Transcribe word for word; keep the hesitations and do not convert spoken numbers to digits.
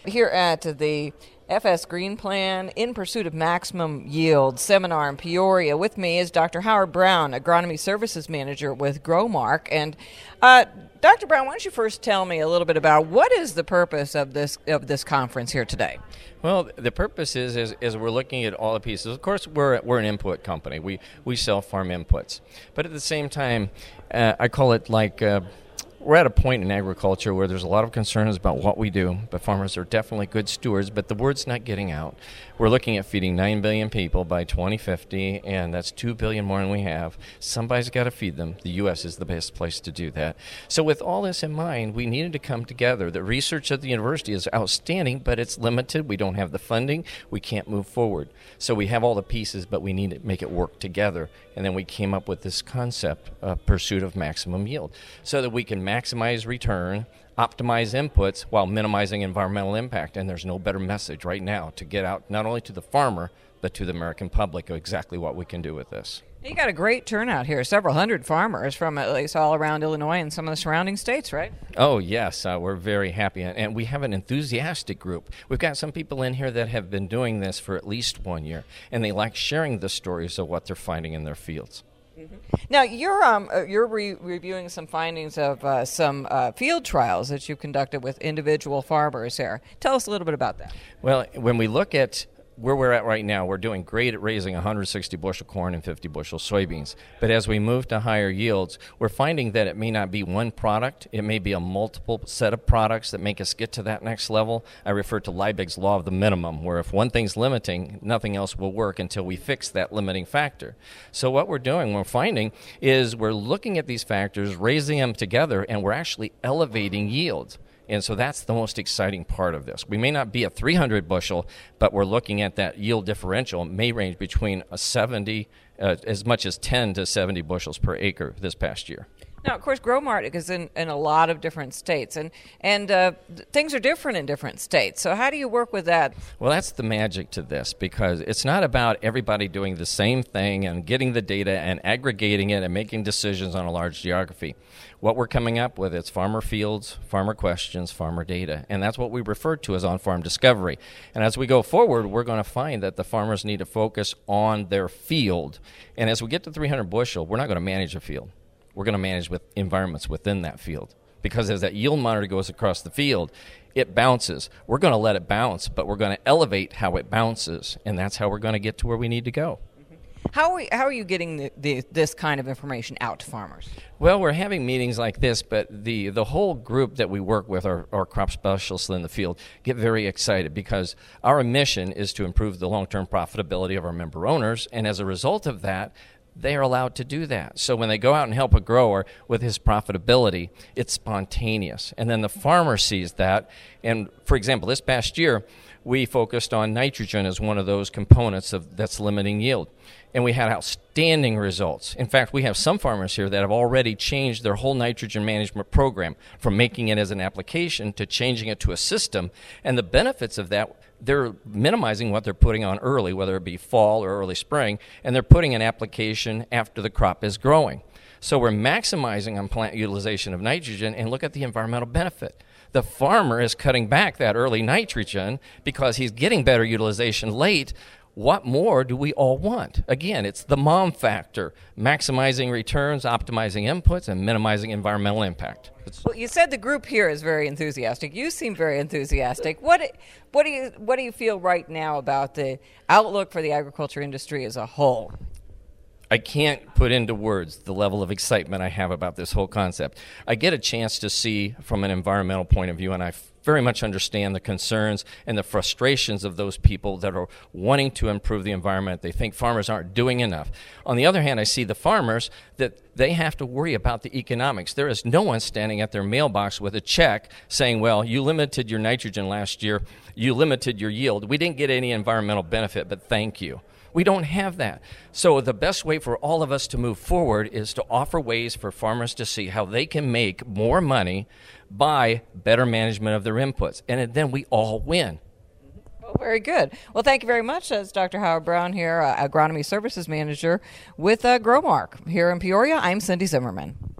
Here at the F S Green Plan In Pursuit of Maximum Yield seminar in Peoria. With me is Doctor Howard Brown, Agronomy Services Manager with Growmark. And uh, Doctor Brown, why don't you first tell me a little bit about what is the purpose of this of this conference here today? Well, the purpose is, is is we're looking at all the pieces. Of course, we're we're an input company. We we sell farm inputs, but at the same time, uh, I call it like. Uh, We're at a point in agriculture where there's a lot of concerns about what we do, but farmers are definitely good stewards, but the word's not getting out. We're looking at feeding nine billion people by twenty fifty, and that's two billion more than we have. Somebody's got to feed them. The U S is the best place to do that. So with all this in mind, we needed to come together. The research at the university is outstanding, but it's limited. We don't have the funding. We can't move forward. So we have all the pieces, but we need to make it work together. And then we came up with this concept of pursuit of maximum yield so that we can maximize return, optimize inputs while minimizing environmental impact. And there's no better message right now to get out not only to the farmer, but to the American public of exactly what we can do with this. You got a great turnout here, several hundred farmers from at least all around Illinois and some of the surrounding states, right? Oh, yes. Uh, we're very happy. And we have an enthusiastic group. We've got some people in here that have been doing this for at least one year, and they like sharing the stories of what they're finding in their fields. Mm-hmm. Now, you're um you're re- reviewing some findings of uh, some uh, field trials that you conducted with individual farmers here. Tell us a little bit about that. Well, when we look at where we're at right now, we're doing great at raising one hundred sixty bushel corn and fifty bushel soybeans. But as we move to higher yields, we're finding that it may not be one product. It may be a multiple set of products that make us get to that next level. I refer to Liebig's law of the minimum, where if one thing's limiting, nothing else will work until we fix that limiting factor. So what we're doing, we're finding, is we're looking at these factors, raising them together, and we're actually elevating yield. And so that's the most exciting part of this. We may not be a three hundred bushel, but we're looking at that yield differential. It may range between a seventy, uh, as much as ten to seventy bushels per acre this past year. Now, of course, Growmark is in, in a lot of different states, and, and uh, things are different in different states. So how do you work with that? Well, that's the magic to this, because it's not about everybody doing the same thing and getting the data and aggregating it and making decisions on a large geography. What we're coming up with is farmer fields, farmer questions, farmer data, and that's what we refer to as on-farm discovery. And as we go forward, we're going to find that the farmers need to focus on their field. And as we get to three hundred bushel, we're not going to manage a field. We're going to manage with environments within that field. Because as that yield monitor goes across the field, it bounces. We're going to let it bounce, but we're going to elevate how it bounces, and that's how we're going to get to where we need to go. How are, we, how are you getting the, the, this kind of information out to farmers? Well, we're having meetings like this, but the, the whole group that we work with, our, our crop specialists in the field, get very excited because our mission is to improve the long-term profitability of our member owners, and as a result of that, they are allowed to do that. So when they go out and help a grower with his profitability, it's spontaneous. And then the farmer sees that. And, for example, this past year, we focused on nitrogen as one of those components of that's limiting yield. And we had outstanding results. In fact, we have some farmers here that have already changed their whole nitrogen management program from making it as an application to changing it to a system. And the benefits of that, they're minimizing what they're putting on early, whether it be fall or early spring, and they're putting an application after the crop is growing. So we're maximizing on plant utilization of nitrogen, and look at the environmental benefit. The farmer is cutting back that early nitrogen because he's getting better utilization late. What more do we all want? Again, it's the mom factor, maximizing returns, optimizing inputs, and minimizing environmental impact. It's well, you said the group here is very enthusiastic. You seem very enthusiastic. What what do you what do you feel right now about the outlook for the agriculture industry as a whole? I can't put into words the level of excitement I have about this whole concept. I get a chance to see from an environmental point of view, and I very much understand the concerns and the frustrations of those people that are wanting to improve the environment. They think farmers aren't doing enough. On the other hand, I see the farmers that they have to worry about the economics. There is no one standing at their mailbox with a check saying, well, you limited your nitrogen last year, you limited your yield. We didn't get any environmental benefit, but thank you. We don't have that. So the best way for all of us to move forward is to offer ways for farmers to see how they can make more money by better management of their inputs. And then we all win. Well, very good. Well, thank you very much. That's Doctor Howard Brown here, uh, Agronomy Services Manager with uh, Growmark here in Peoria. I'm Cindy Zimmerman.